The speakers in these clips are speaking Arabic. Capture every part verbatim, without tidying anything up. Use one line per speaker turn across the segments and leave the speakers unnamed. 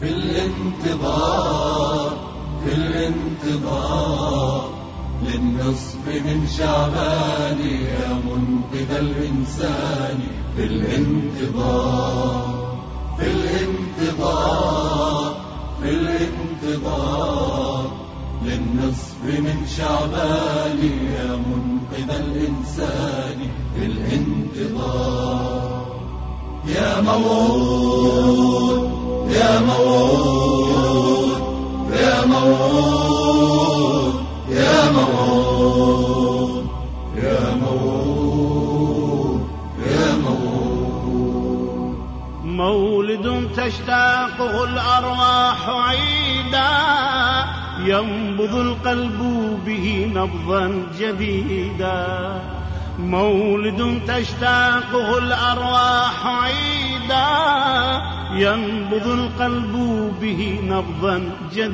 في الانتظار في الانتظار للنصف من شعبان يا منقذ الإنسان. في الانتظار في الانتظار في الانتظار للنصف من شعبان يا منقذ الإنسان. في الانتظار يا موعود يا موعود يا موعود يا موعود يا موعود يا موعود.
مولد تشتاقه الأرواح عيدا ينبض القلب به نبضا جديدا. مولد تشتاقه الأرواح عيدا ينبض القلب به نبضا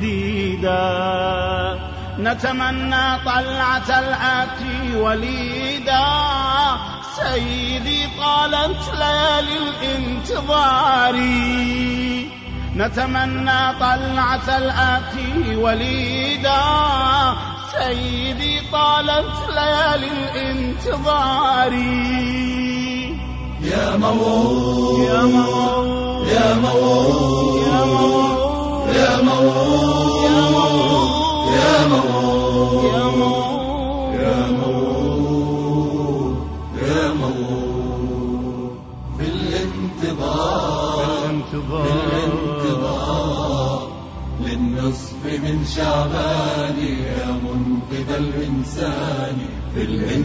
جديدا. نتمنى طلعة الآتي وليدا سيدي طالت ليالي الانتظار. نتمنى طلعة الآتي وليدا سيدي طالت ليالي الانتظار.
يا موعود
يا موعود
يا موعود
يا موعود
يا موعود
يا
يا
موعود
موعود يا موعود يا موعود. في الانتظار في الانتظار للنصف من شعبان يا منقذ الإنسان. في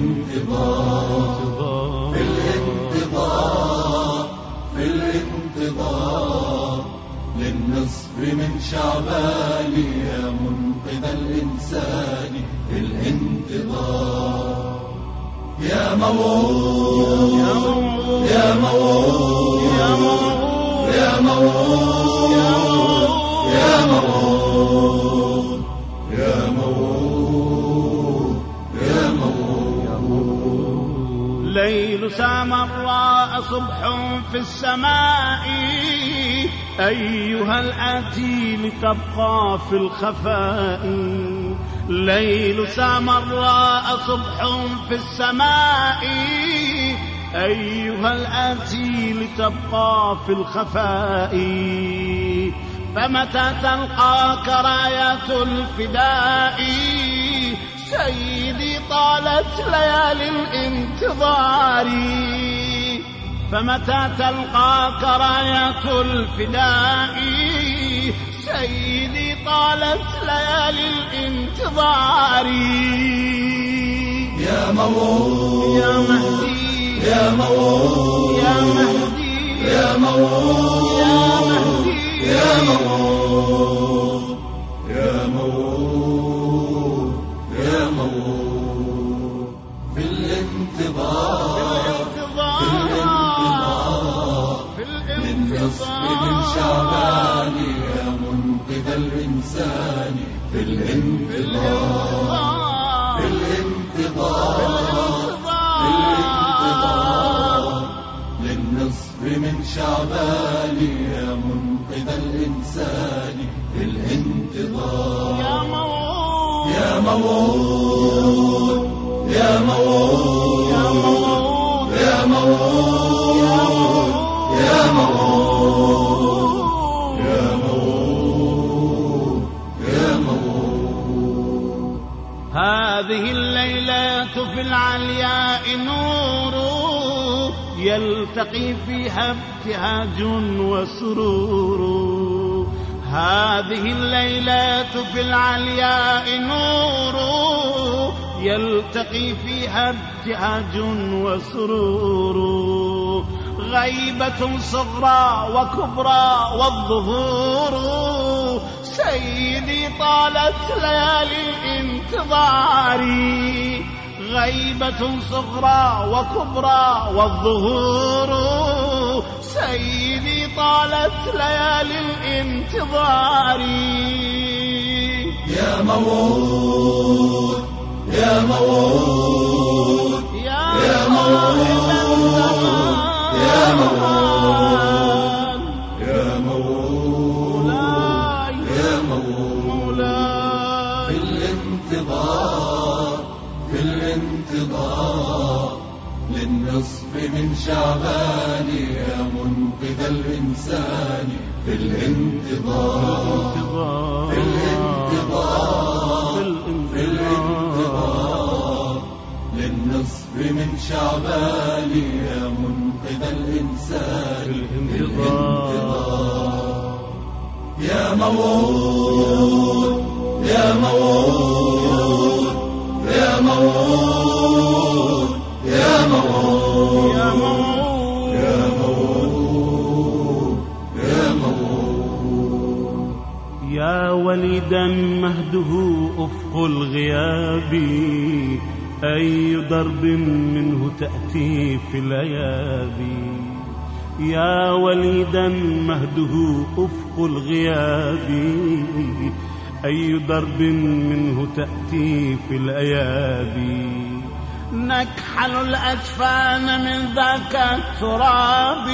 الانتظار في الانتظار في الانتظار للنصف من شعبان يا منقذ الإنسان. في الانتظار يا موعود يا موعود
يا موعود
يا موعود يا موعود يا موعود يا موعود.
ليل سامراء صبح في السماء أيها الآتي لتبقى في الخفاء. ليل سامراء صبح في السماء أيها الآتي لتبقى في الخفاء. فمتى تلقاك رايات الفداء سيدي طالت ليالي الانتظار. فمتى تلقاك رايات الفداء سيدي طالت ليالي الانتظار.
يا موعود
يا مهدي
يا موعود
يا مهدي
يا موعود
يا مهدي
يا موعود يا موعود يا موعود. في الانتظار في الانتظار للنصف من شعبان يا منقذ الإنسان. في الانتظار في الانتظار في الانتظار للنصف من شعبان يا منقذ الإنسان. في الانتظار
يا موعود
يا موعود يا موعود
يا موعود
يا موعود يا موعود يا موعود يا موعود.
هذه الليلة في العلياء نور يلتقي فيها ابتهاج وسرور. هذه الليلة في العلياء نور يلتقي فيها ابتهاج وسرور. غيبة صغرى وكبرى والظهور سيدي طالت ليالي الانتظار. غيبة صغرى وكبرى والظهور سيدي طالت ليالي الانتظار.
يا موعود يا موعود يا موعود يا موعود يا موعود من شعبان يا منقذ الإنسان في الانتظار في الانتظار في الانتظار للنصف من شعبان يا منقذ الإنسان في الانتظار يا موعود يا موعود يا موعود يا موعود
يا موعود
يا موعود يا موعود
يا وليدا مهده أفق الغياب أي ضرب منه تأتي في الأيادي يا وليدا مهده أفق الغياب أي ضرب منه تأتي في الأيادي نكحل الأجفان من ذاك التراب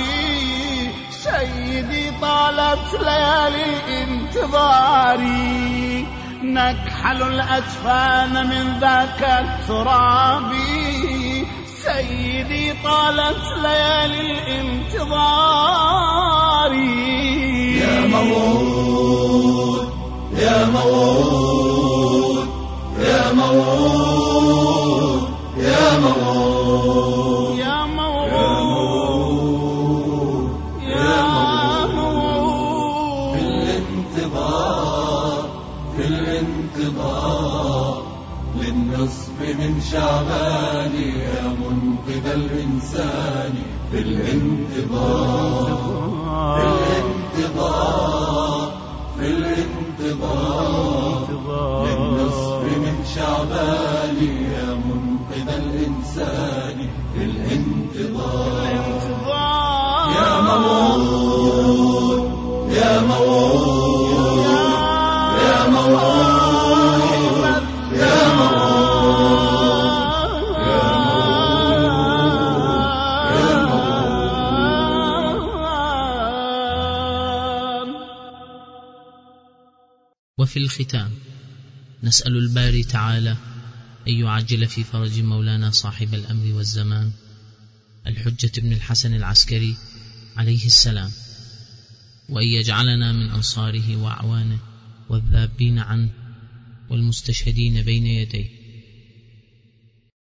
سيدي طالت ليالي الانتظار نكحل الأجفان من ذاك التراب سيدي طالت ليالي الانتظار
يا موعود يا موعود يا موعود يا موعود
يا موعود يا موعود
في الانتظار في الانتظار للنصف من شعبان يا منقذ الإنسان في الانتظار في الانتظار في الانتظار للنصف من شعبان يا منقذ الإنسان في الانتظار يا موعود يا موعود يا موعود يا موعود يا موعود.
وفي الختام نسأل الباري تعالى أن يعجل في فرج مولانا صاحب الأمر والزمان الحجة بن الحسن العسكري عليه السلام، وأن يجعلنا من أنصاره وأعوانه والذابين عنه والمستشهدين بين يديه،